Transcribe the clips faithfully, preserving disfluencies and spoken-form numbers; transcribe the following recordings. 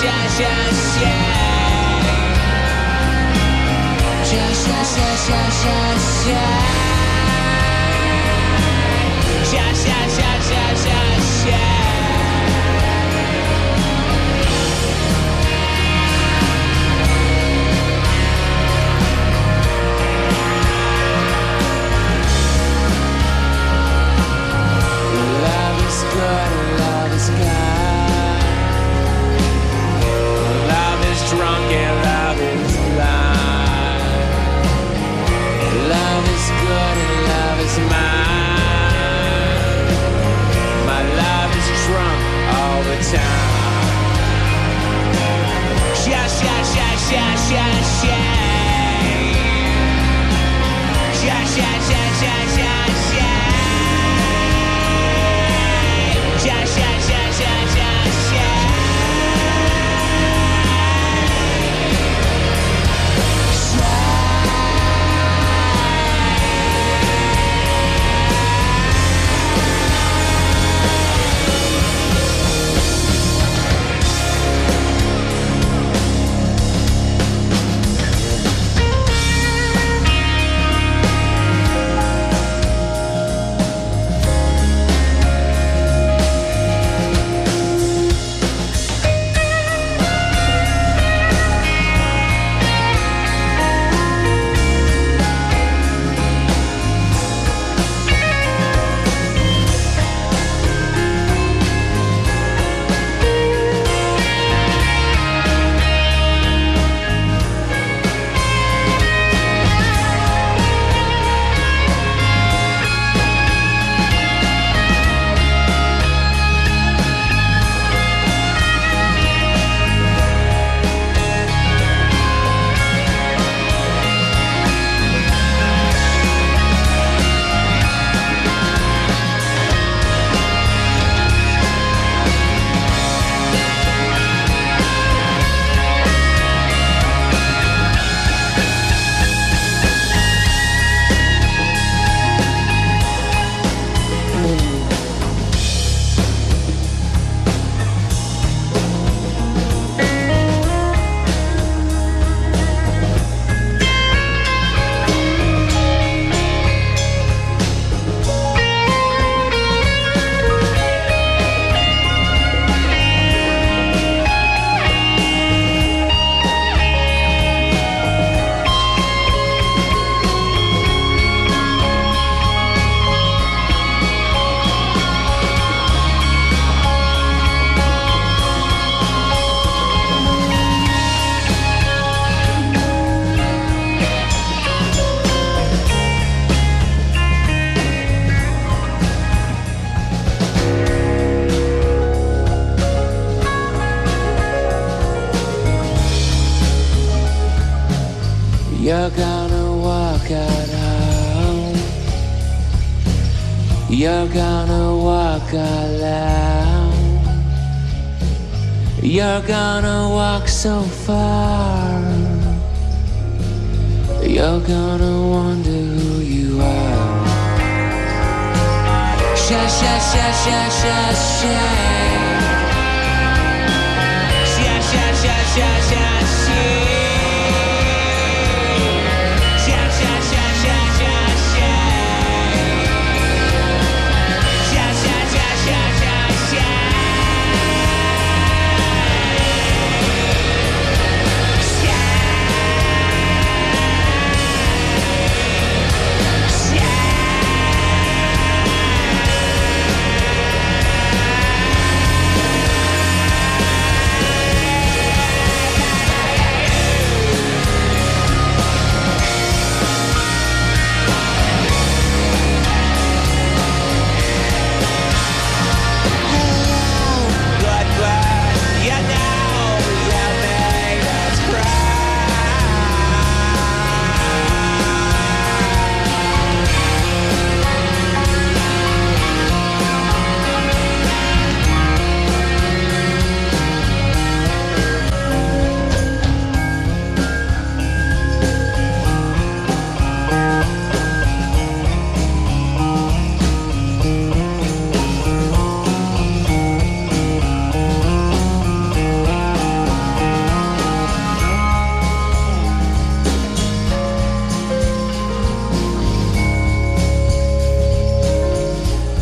You're gonna walk out home. You're gonna walk out loud. You're gonna walk so far. You're gonna wonder who you are. Sha sha sha sha sha sha. Sha sha sha sha sha sha.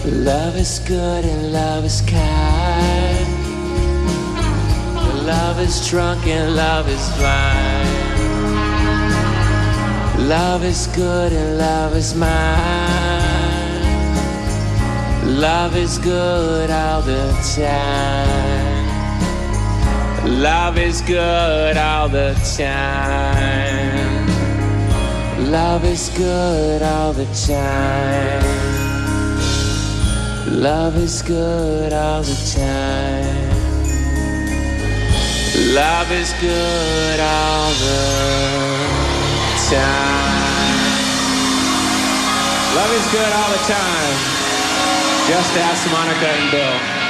Love is good and love is kind. Love is drunk and love is blind. Love is good and love is mine. Love is good all the time. Love is good all the time. Love is good all the time. Love is good all the time. Love is good all the time. Love is good all the time. Just ask Monica and Bill.